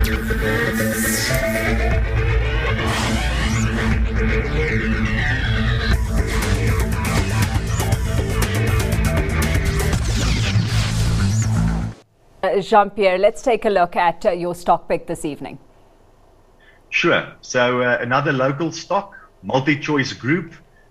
Jean-Pierre, let's take a look at your stock pick this evening. Sure. So another local stock, MultiChoice Group.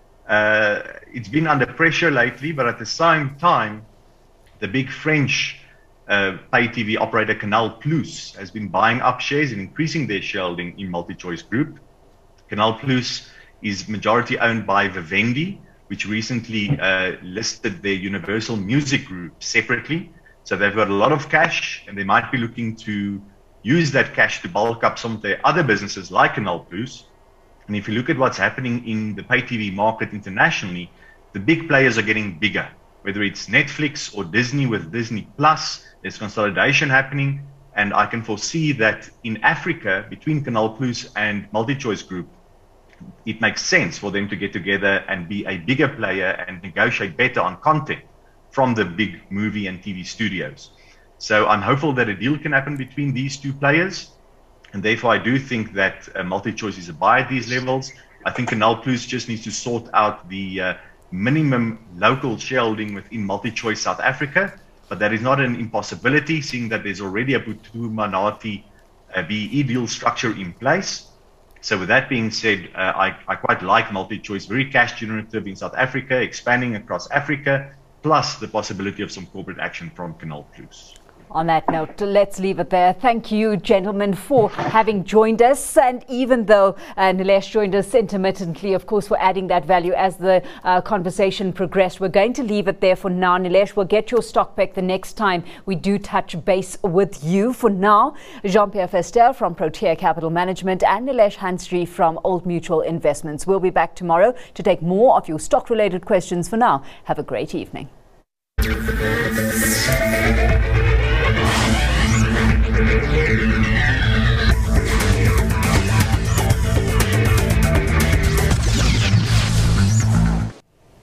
It's been under pressure lately, but at the same time, the big French pay TV operator Canal Plus has been buying up shares and increasing their shareholding in MultiChoice Group. Canal Plus is majority owned by Vivendi, which recently listed their Universal Music Group separately. So they've got a lot of cash, and they might be looking to use that cash to bulk up some of their other businesses like Canal Plus. And if you look at what's happening in the pay TV market internationally, the big players are getting bigger. Whether it's Netflix or Disney with Disney Plus, there's consolidation happening. And I can foresee that in Africa, between Canal Plus and MultiChoice Group, it makes sense for them to get together and be a bigger player and negotiate better on content from the big movie and TV studios. So I'm hopeful that a deal can happen between these two players. And therefore, I do think that MultiChoice is a buy at these levels. I think Canal Plus just needs to sort out the minimum local shareholding within MultiChoice South Africa. But that is not an impossibility, seeing that there's already a Botho Minority BE deal structure in place. So with that being said, I quite like MultiChoice, very cash generative in South Africa, expanding across Africa, plus the possibility of some corporate action from Canal Plus. On that note, let's leave it there. Thank you, gentlemen, for having joined us. And even though Nilesh joined us intermittently, of course, we're adding that value as the conversation progressed. We're going to leave it there for now. Nilesh, we'll get your stock pick the next time we do touch base with you. For now, Jean-Pierre Festel from Protea Capital Management and Nilesh Hansri from Old Mutual Investments. We'll be back tomorrow to take more of your stock-related questions. For now, have a great evening.